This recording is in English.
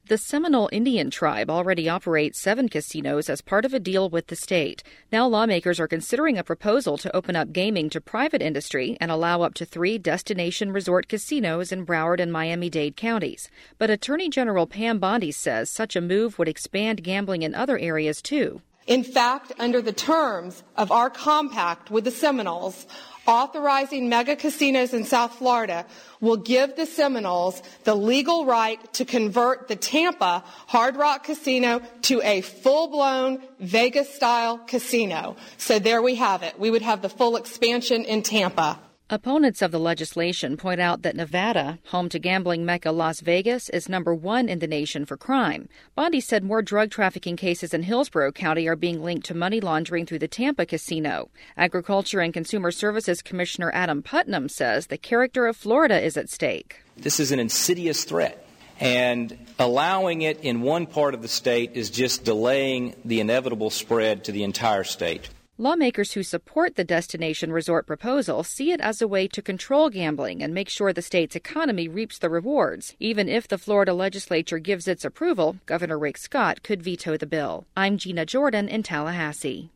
The Seminole Indian tribe already operates 7 casinos as part of a deal with the state. Now lawmakers are considering a proposal to open up gaming to private industry and allow up to 3 destination resort casinos in Broward and Miami-Dade counties. But Attorney General Pam Bondi says such a move would expand gambling in other areas too. In fact, under the terms of our compact with the Seminoles, authorizing mega casinos in South Florida will give the Seminoles the legal right to convert the Tampa Hard Rock Casino to a full-blown Vegas-style casino. So there we have it. We would have the full expansion in Tampa. Opponents of the legislation point out that Nevada, home to gambling mecca Las Vegas, is number 1 in the nation for crime. Bondi said more drug trafficking cases in Hillsborough County are being linked to money laundering through the Tampa casino. Agriculture and Consumer Services Commissioner Adam Putnam says the character of Florida is at stake. This is an insidious threat, and allowing it in one part of the state is just delaying the inevitable spread to the entire state. Lawmakers who support the destination resort proposal see it as a way to control gambling and make sure the state's economy reaps the rewards. Even if the Florida legislature gives its approval, Governor Rick Scott could veto the bill. I'm Gina Jordan in Tallahassee.